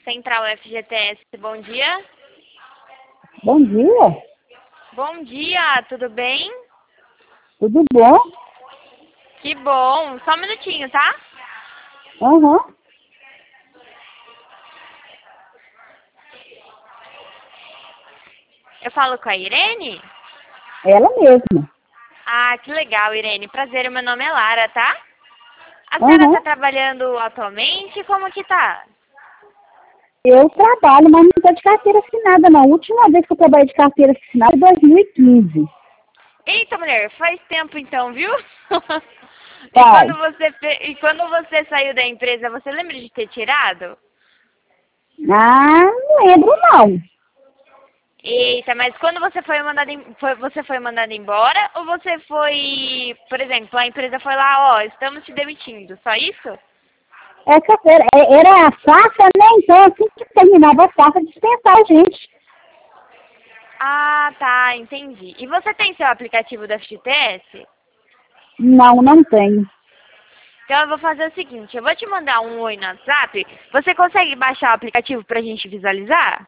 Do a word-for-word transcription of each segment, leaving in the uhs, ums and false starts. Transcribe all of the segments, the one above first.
Central F G T S, bom dia. Bom dia, Bom dia, tudo bem? tudo bom? Que bom. Só um minutinho, tá? Aham, Eu falo com a Irene? ela mesma. Ah, que legal, Irene. Prazer, meu nome é Lara, tá? A senhora Aham. está trabalhando atualmente? Como que tá? Eu trabalho, mas não estou de carteira assinada, não. A última vez que eu trabalhei de carteira assinada foi em dois mil e quinze. Eita, mulher, faz tempo então, viu? E Pai, quando você fe... e quando você saiu da empresa, você lembra de ter tirado? ah, não lembro, não. Eita, mas quando você foi mandado, em- foi, você foi mandado embora ou você foi, por exemplo, a empresa foi lá, ó, estamos te demitindo, só isso? Essa era, era a safra, né? Então, assim que terminava a safra, dispensava a gente. Ah, tá, entendi. E você tem seu aplicativo da F G T S? Não, não tenho. Então eu vou fazer o seguinte, eu vou te mandar um oi no WhatsApp. Você consegue baixar o aplicativo pra gente visualizar?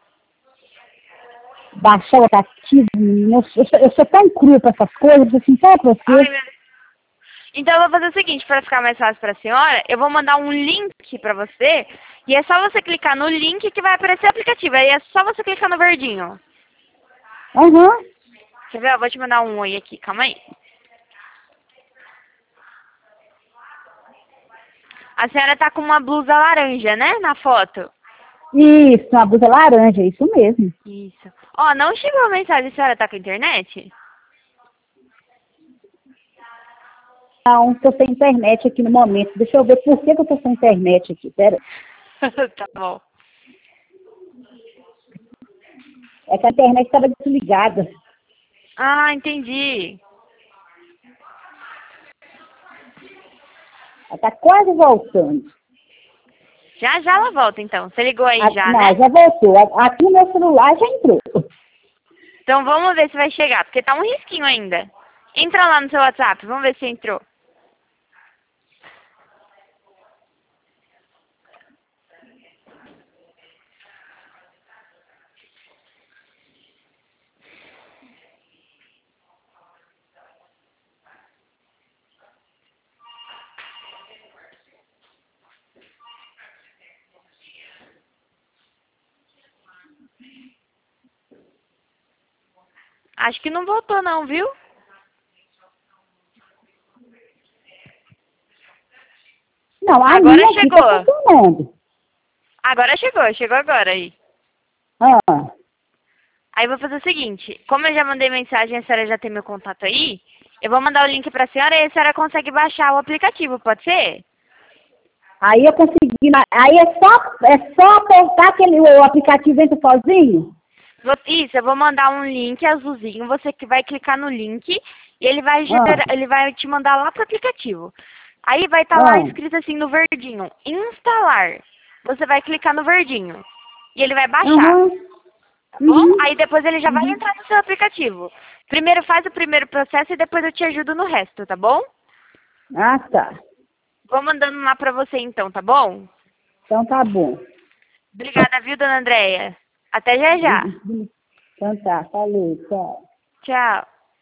Baixar o aplicativo, menina, eu, sou- eu, sou- eu sou tão crua para essas coisas, assim, só pra Ai, você. meu Deus. Então eu vou fazer o seguinte, para ficar mais fácil para a senhora, eu vou mandar um link para você e é só você clicar no link que vai aparecer o aplicativo. Aí é só você clicar no verdinho. Aham, Quer ver? Eu vou te mandar um oi aqui, calma aí. A senhora tá com uma blusa laranja, né, na foto? isso, uma blusa laranja, isso mesmo. Isso. Ó, não chegou a mensagem, a senhora tá com a internet? Não, estou sem internet aqui no momento. Deixa eu ver por que, que eu estou sem internet aqui. Pera. Tá bom. É que a internet estava desligada. Ah, entendi. Ela está quase voltando. Já já ela volta, então. Você ligou aí A- já, não, né? já voltou. A- Aqui no meu celular já entrou. Então vamos ver se vai chegar, porque tá um risquinho ainda. Entra lá no seu WhatsApp, vamos ver se entrou. Acho que não voltou não, viu? Não, a Agora minha aqui está chegou. funcionando. Agora chegou, chegou agora aí. Ah, Aí eu vou fazer o seguinte, como eu já mandei mensagem, a senhora já tem meu contato aí, eu vou mandar o link pra senhora e a senhora consegue baixar o aplicativo, pode ser? aí eu consegui. ma- Aí é só, é só apertar aquele o aplicativo entra sozinho? Vou- Isso, eu vou mandar um link azulzinho, você que vai clicar no link e ele vai Ah, gerar, ele vai te mandar lá pro aplicativo. Aí vai estar lá ah, escrito assim no verdinho, instalar. Você vai clicar no verdinho e ele vai baixar, uhum, tá bom? uhum, Aí depois ele já vai uhum. entrar no seu aplicativo. Primeiro faz o primeiro processo e depois eu te ajudo no resto, tá bom? Ah, tá. Vou mandando lá pra você então, tá bom? Então tá bom. Obrigada, viu, dona Andréia? Até já já. Então tá, falou, tchau. Tchau.